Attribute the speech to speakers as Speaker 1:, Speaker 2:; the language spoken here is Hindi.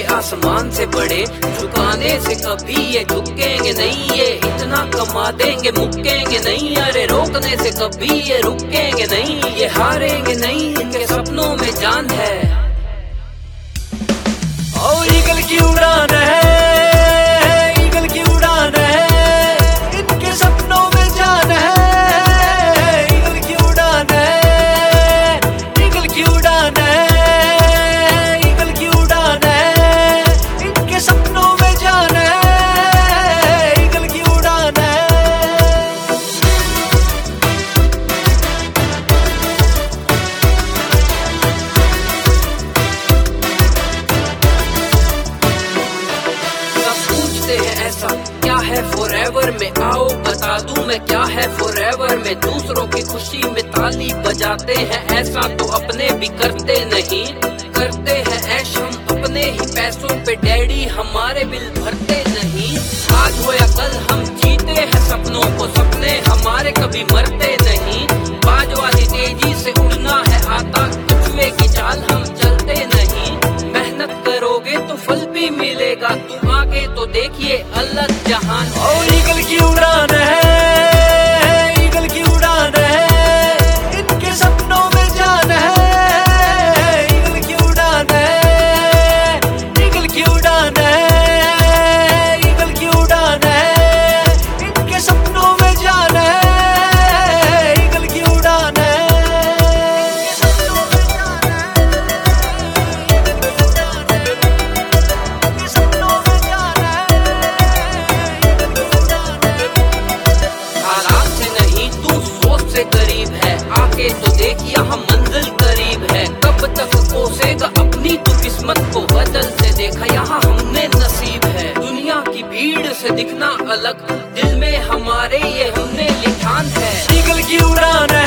Speaker 1: आसमान से बड़े, झुकाने से कभी ये झुकेंगे नहीं, ये इतना कमा देंगे मुकेंगे नहीं, अरे रोकने से कभी ये रुकेंगे नहीं, ये हारेंगे नहीं, इनके सपनों में जान है। और ईगल की उड़ान है, ईगल की उड़ान है, इनके सपनों में जान है, ईगल की उड़ान है, ईगल की उड़ान है, ईगल की उड़ान है, इनके सपनों में जान है, ईगल की उड़ान है। ऐसा क्या है फॉरएवर में, आओ बता दूं मैं क्या है फॉरएवर में। दूसरों की खुशी में ताली बजाते हैं, ऐसा तो अपने भी करते नहीं, करते हैं ऐश हम अपने ही पैसों पे, डैडी हमारे बिल भरते नहीं। आज हो या कल हम जीते हैं सपनों को, सपने हमारे कभी मरते नहीं। बाज वाली तेजी से उड़ना है आता, कछुए की चाल हम चलते नहीं। मेहनत करोगे तो फल भी मिलेगा, तुम आगे तो देखिए अलग जहान। और ईगल की उड़ान है, ईगल की उड़ान है, इनके सपनों में जान है, ईगल की उड़ान है, ईगल की उड़ान है, ईगल की उड़ान है, इनके सपनों में जान है, ईगल की उड़ान है। करीब है आके तो देख यहाँ मंजिल करीब है, कब तक कोसेगा अपनी तो किस्मत को, बदल से देखा यहाँ हमने नसीब है। दुनिया की भीड़ से दिखना अलग, दिल में हमारे ये हमने लिठान है। ईगल की उड़ान है।